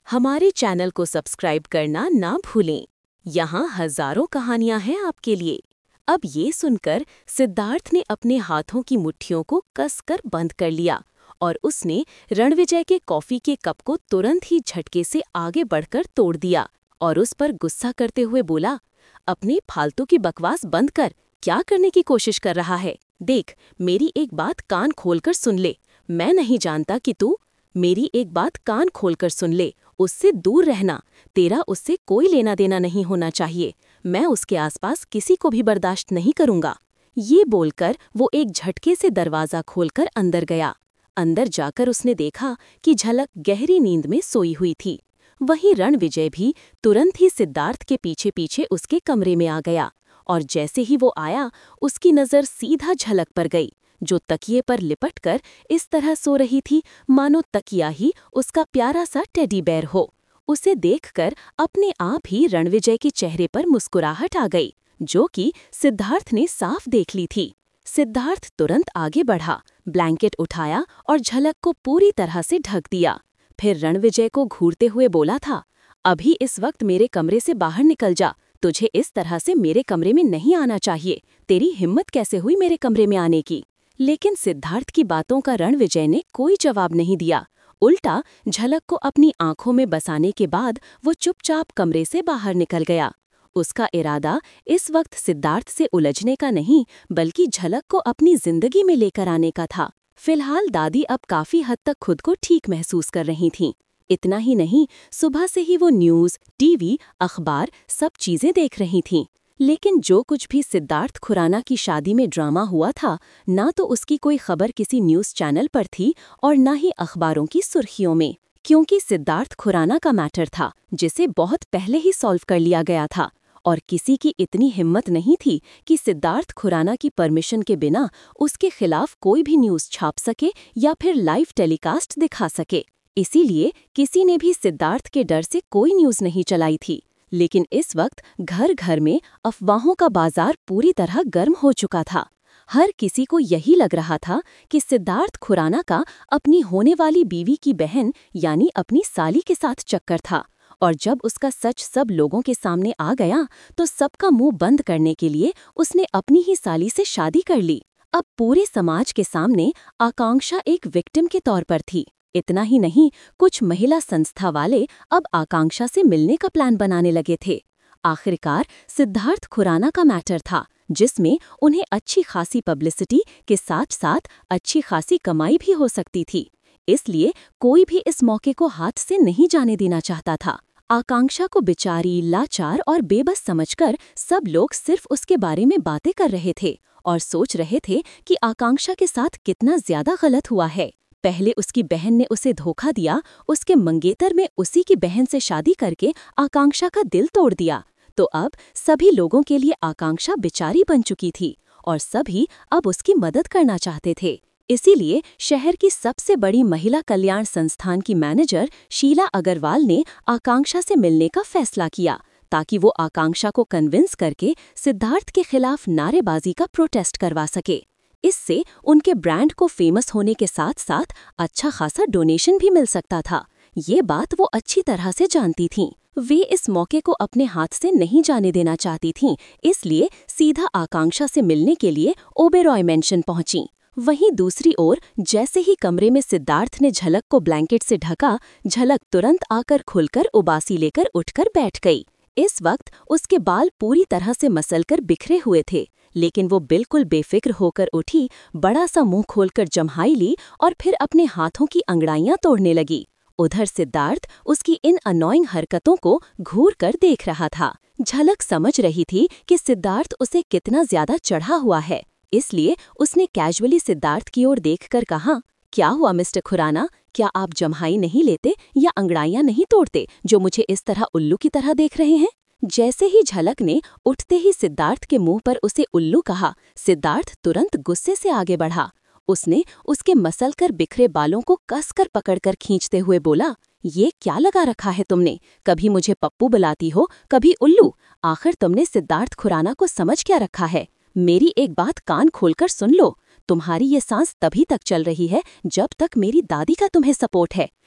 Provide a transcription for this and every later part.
हमारे चैनल को सब्सक्राइब करना ना भूलें। यहाँ हजारों कहानियां हैं आपके लिए। अब ये सुनकर सिद्धार्थ ने अपने हाथों की मुट्ठियों को कसकर बंद कर लिया और उसने रणविजय के कॉफी के कप को तुरंत ही झटके से आगे बढ़कर तोड़ दिया और उस पर गुस्सा करते हुए बोला, अपनी फालतू की बकवास बंद कर। क्या करने की कोशिश कर रहा है? देख, मेरी एक बात कान खोलकर सुन ले। मैं नहीं जानता कि तू मेरी एक बात कान खोलकर सुन ले, उससे दूर रहना। तेरा उससे कोई लेना देना नहीं होना चाहिए। मैं उसके आसपास किसी को भी बर्दाश्त नहीं करूंगा। ये बोलकर वो एक झटके से दरवाजा खोलकर अंदर गया। अंदर जाकर उसने देखा कि झलक गहरी नींद में सोई हुई थी। वहीं रणविजय भी तुरंत ही सिद्धार्थ के पीछे पीछे उसके कमरे में आ गया और जैसे ही वो आया, उसकी नज़र सीधा झलक पर गई, जो तकिए पर लिपटकर इस तरह सो रही थी मानो तकिया ही उसका प्यारा सा टेडी बेयर हो। उसे देखकर अपने आप ही रणविजय के चेहरे पर मुस्कुराहट आ गई, जो कि सिद्धार्थ ने साफ देख ली थी। सिद्धार्थ तुरंत आगे बढ़ा, ब्लैंकेट उठाया और झलक को पूरी तरह से ढक दिया। फिर रणविजय को घूरते हुए बोला था, अभी इस वक्त मेरे कमरे से बाहर निकल जा। तुझे इस तरह से मेरे कमरे में नहीं आना चाहिए। तेरी हिम्मत कैसे हुई मेरे कमरे में आने की? लेकिन सिद्धार्थ की बातों का रणविजय ने कोई जवाब नहीं दिया। उल्टा झलक को अपनी आंखों में बसाने के बाद वो चुपचाप कमरे से बाहर निकल गया। उसका इरादा इस वक्त सिद्धार्थ से उलझने का नहीं, बल्कि झलक को अपनी जिंदगी में लेकर आने का था। फिलहाल दादी अब काफी हद तक खुद को ठीक महसूस कर रही थीं। इतना ही नहीं, सुबह से ही वो न्यूज़, टीवी, अखबार सब चीजें देख रही थीं। लेकिन जो कुछ भी सिद्धार्थ खुराना की शादी में ड्रामा हुआ था, ना तो उसकी कोई खबर किसी न्यूज़ चैनल पर थी और ना ही अखबारों की सुर्खियों में, क्योंकि सिद्धार्थ खुराना का मैटर था जिसे बहुत पहले ही सॉल्व कर लिया गया था। और किसी की इतनी हिम्मत नहीं थी कि सिद्धार्थ खुराना की परमिशन के बिना उसके खिलाफ कोई भी न्यूज़ छाप सके या फिर लाइव टेलीकास्ट दिखा सके। इसीलिए किसी ने भी सिद्धार्थ के डर से कोई न्यूज़ नहीं चलाई थी। लेकिन इस वक्त घर घर में अफवाहों का बाजार पूरी तरह गर्म हो चुका था। हर किसी को यही लग रहा था कि सिद्धार्थ खुराना का अपनी होने वाली बीवी की बहन यानी अपनी साली के साथ चक्कर था। और जब उसका सच सब लोगों के सामने आ गया, तो सबका मुंह बंद करने के लिए उसने अपनी ही साली से शादी कर ली। अब पूरे समाज के सामने आकांक्षा एक विक्टिम के तौर पर थी। इतना ही नहीं, कुछ महिला संस्था वाले अब आकांक्षा से मिलने का प्लान बनाने लगे थे। आखिरकार सिद्धार्थ खुराना का मैटर था, जिसमें उन्हें अच्छी खासी पब्लिसिटी के साथ साथ अच्छी खासी कमाई भी हो सकती थी। इसलिए कोई भी इस मौके को हाथ से नहीं जाने देना चाहता था। आकांक्षा को बेचारी, लाचार और बेबस समझकर सब लोग सिर्फ उसके बारे में बातें कर रहे थे और सोच रहे थे कि आकांक्षा के साथ कितना ज्यादा गलत हुआ है। पहले उसकी बहन ने उसे धोखा दिया, उसके मंगेतर में उसी की बहन से शादी करके आकांक्षा का दिल तोड़ दिया। तो अब सभी लोगों के लिए आकांक्षा बेचारी बन चुकी थी और सभी अब उसकी मदद करना चाहते थे। इसीलिए शहर की सबसे बड़ी महिला कल्याण संस्थान की मैनेजर शीला अग्रवाल ने आकांक्षा से मिलने का फैसला किया, ताकि वो आकांक्षा को कन्विंस करके सिद्धार्थ के खिलाफ नारेबाजी का प्रोटेस्ट करवा सके। इससे उनके ब्रांड को फेमस होने के साथ साथ अच्छा खासा डोनेशन भी मिल सकता था। ये बात वो अच्छी तरह से जानती थीं। वे इस मौके को अपने हाथ से नहीं जाने देना चाहती थीं, इसलिए सीधा आकांक्षा से मिलने के लिए ओबेरॉय मेंशन पहुंची। वहीं दूसरी ओर जैसे ही कमरे में सिद्धार्थ ने झलक को ब्लैंकेट से ढका, झलक तुरंत आकर खुलकर उबासी लेकर उठकर बैठ गई। इस वक्त उसके बाल पूरी तरह से मसलकर बिखरे हुए थे, लेकिन वो बिल्कुल बेफिक्र होकर उठी, बड़ा सा मुंह खोलकर जम्हाई ली और फिर अपने हाथों की अंगड़ाइयां तोड़ने लगी। उधर सिद्धार्थ उसकी इन अनोइंग हरकतों को घूर कर देख रहा था। झलक समझ रही थी कि सिद्धार्थ उसे कितना ज्यादा चढ़ा हुआ है, इसलिए उसने कैजुअली सिद्धार्थ की ओर देखकर कहा, क्या हुआ मिस्टर खुराना, क्या आप जम्हाई नहीं लेते या अंगड़ाइयां नहीं तोड़ते जो मुझे इस तरह उल्लू की तरह देख रहे हैं? जैसे ही झलक ने उठते ही सिद्धार्थ के मुंह पर उसे उल्लू कहा, सिद्धार्थ तुरंत गुस्से से आगे बढ़ा। उसने उसके मसलकर बिखरे बालों को कसकर पकड़कर खींचते हुए बोला, ये क्या लगा रखा है तुमने? कभी मुझे पप्पू बुलाती हो, कभी उल्लू। आखिर तुमने सिद्धार्थ खुराना को समझ क्या रखा है? मेरी एक बात कान खोलकर सुन लो, तुम्हारी ये सांस तभी तक चल रही है जब तक मेरी दादी का तुम्हें सपोर्ट है।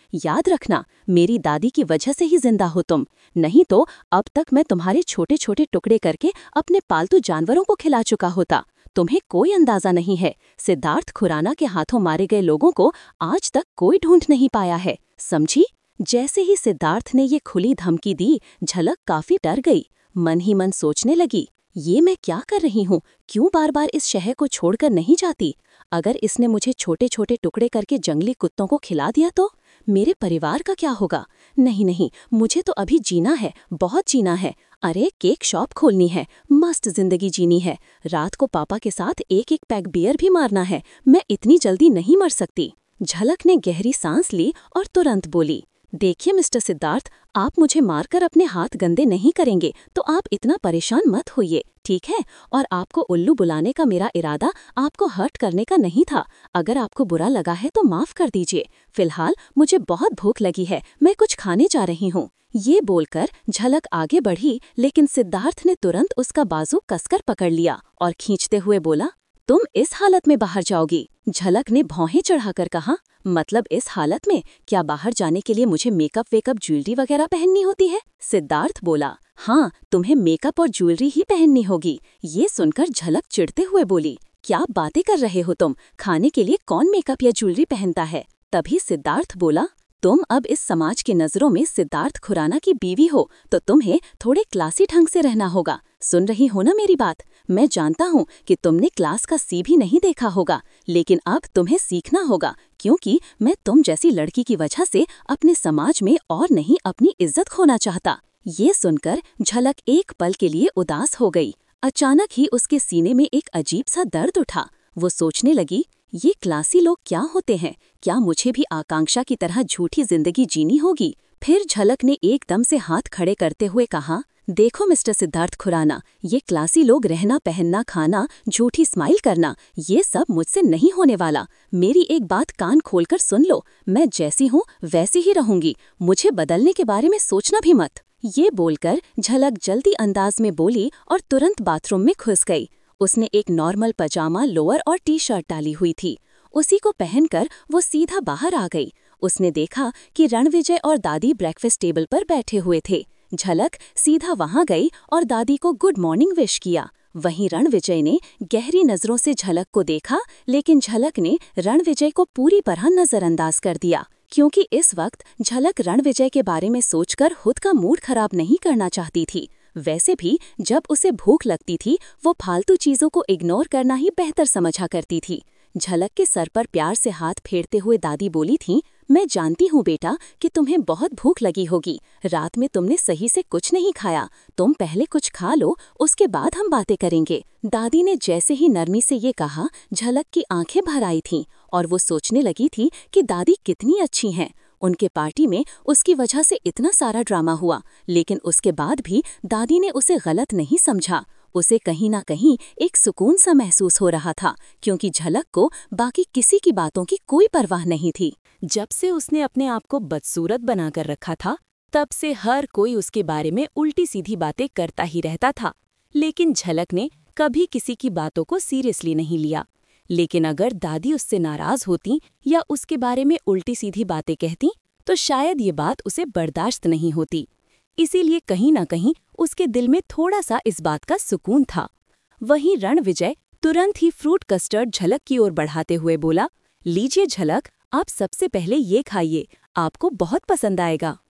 याद रखना, मेरी दादी की वजह से ही जिंदा हो तुम, नहीं तो अब तक मैं तुम्हारे छोटे छोटे टुकड़े करके अपने पालतू जानवरों को खिला चुका होता। तुम्हें कोई अंदाजा नहीं है, सिद्धार्थ खुराना के हाथों मारे गए लोगों को आज तक कोई ढूंढ नहीं पाया है, समझी? जैसे ही सिद्धार्थ ने ये खुली धमकी दी, झलक काफी डर गई। मन ही मन सोचने लगी, ये मैं क्या कर रही हूँ? क्यों बार बार इस शहर को छोड़कर नहीं जाती? अगर इसने मुझे छोटे छोटे टुकड़े करके जंगली कुत्तों को खिला दिया तो मेरे परिवार का क्या होगा? नहीं नहीं, मुझे तो अभी जीना है, बहुत जीना है। अरे केक शॉप खोलनी है, मस्त जिंदगी जीनी है, रात को पापा के साथ एक एक पैक बियर भी मारना है। मैं इतनी जल्दी नहीं मर सकती। झलक ने गहरी सांस ली और तुरंत बोली, देखिए मिस्टर सिद्धार्थ, आप मुझे मारकर अपने हाथ गंदे नहीं करेंगे तो आप इतना परेशान मत होइए, ठीक है? और आपको उल्लू बुलाने का मेरा इरादा आपको हर्ट करने का नहीं था। अगर आपको बुरा लगा है तो माफ कर दीजिए। फिलहाल मुझे बहुत भूख लगी है, मैं कुछ खाने जा रही हूँ। ये बोलकर झलक आगे बढ़ी, लेकिन सिद्धार्थ ने तुरंत उसका बाजू कसकर पकड़ लिया और खींचते हुए बोला, तुम इस हालत में बाहर जाओगी? झलक ने भौहें चढ़ाकर कहा, मतलब इस हालत में? क्या बाहर जाने के लिए मुझे मेकअप वेकअप ज्वेलरी वगैरह पहननी होती है? सिद्धार्थ बोला, हाँ, तुम्हें मेकअप और ज्वेलरी ही पहननी होगी। ये सुनकर झलक चिढ़ते हुए बोली, क्या बातें कर रहे हो तुम? खाने के लिए कौन मेकअप या ज्वेलरी पहनता है? तभी सिद्धार्थ बोला, तुम अब इस समाज की नजरों में सिद्धार्थ खुराना की बीवी हो तो तुम्हें थोड़े क्लासी ढंग से रहना होगा। सुन रही हो ना मेरी बात? मैं जानता हूँ कि तुमने क्लास का सी भी नहीं देखा होगा, लेकिन अब तुम्हें सीखना होगा, क्योंकि मैं तुम जैसी लड़की की वजह से अपने समाज में और नहीं अपनी इज्जत खोना चाहता। ये सुनकर झलक एक पल के लिए उदास हो गई। अचानक ही उसके सीने में एक अजीब सा दर्द उठा। वो सोचने लगी, ये क्लासी लोग क्या होते हैं? क्या मुझे भी आकांक्षा की तरह झूठी जिंदगी जीनी होगी? फिर झलक ने एकदम से हाथ खड़े करते हुए कहा, देखो मिस्टर सिद्धार्थ खुराना, ये क्लासी लोग रहना पहनना खाना झूठी स्माइल करना, ये सब मुझसे नहीं होने वाला। मेरी एक बात कान खोलकर सुन लो, मैं जैसी हूँ वैसी ही रहूंगी, मुझे बदलने के बारे में सोचना भी मत। ये बोलकर झलक जल्दी अंदाज में बोली और तुरंत बाथरूम में घुस गई। उसने एक नॉर्मल पजामा, लोअर और टी शर्ट डाली हुई थी। उसी को पहनकर वो सीधा बाहर आ गई। उसने देखा कि रणविजय और दादी ब्रेकफास्ट टेबल पर बैठे हुए थे। झलक सीधा वहां गई और दादी को गुड मॉर्निंग विश किया। वहीं रणविजय ने गहरी नजरों से झलक को देखा, लेकिन झलक ने रणविजय को पूरी तरह नजरअंदाज कर दिया, क्योंकि इस वक्त झलक रणविजय के बारे में सोचकर खुद का मूड खराब नहीं करना चाहती थी। वैसे भी जब उसे भूख लगती थी वो फालतू चीजों को इग्नोर करना ही बेहतर समझा करती थी। झलक के सर पर प्यार से हाथ फेरते हुए दादी बोली थी, मैं जानती हूँ बेटा कि तुम्हें बहुत भूख लगी होगी, रात में तुमने सही से कुछ नहीं खाया, तुम पहले कुछ खा लो, उसके बाद हम बातें करेंगे। दादी ने जैसे ही नरमी से ये कहा, झलक की आंखें भर आई थीं और वो सोचने लगी थी कि दादी कितनी अच्छी हैं। उनके पार्टी में उसकी वजह से इतना सारा ड्रामा हुआ, लेकिन उसके बाद भी दादी ने उसे गलत नहीं समझा। उसे कहीं ना कहीं एक सुकून सा महसूस हो रहा था, क्योंकि झलक को बाकी किसी की बातों की कोई परवाह नहीं थी। जब से उसने अपने आप को बदसूरत बनाकर रखा था, तब से हर कोई उसके बारे में उल्टी सीधी बातें करता ही रहता था, लेकिन झलक ने कभी किसी की बातों को सीरियसली नहीं लिया। लेकिन अगर दादी उससे नाराज होती या उसके बारे में उल्टी सीधी बातें कहती, तो शायद ये बात उसे बर्दाश्त नहीं होती। इसीलिए कहीं ना कहीं उसके दिल में थोड़ा सा इस बात का सुकून था। वहीं रणविजय तुरंत ही फ्रूट कस्टर्ड झलक की ओर बढ़ाते हुए बोला, लीजिए झलक, आप सबसे पहले ये खाइए, आपको बहुत पसंद आएगा।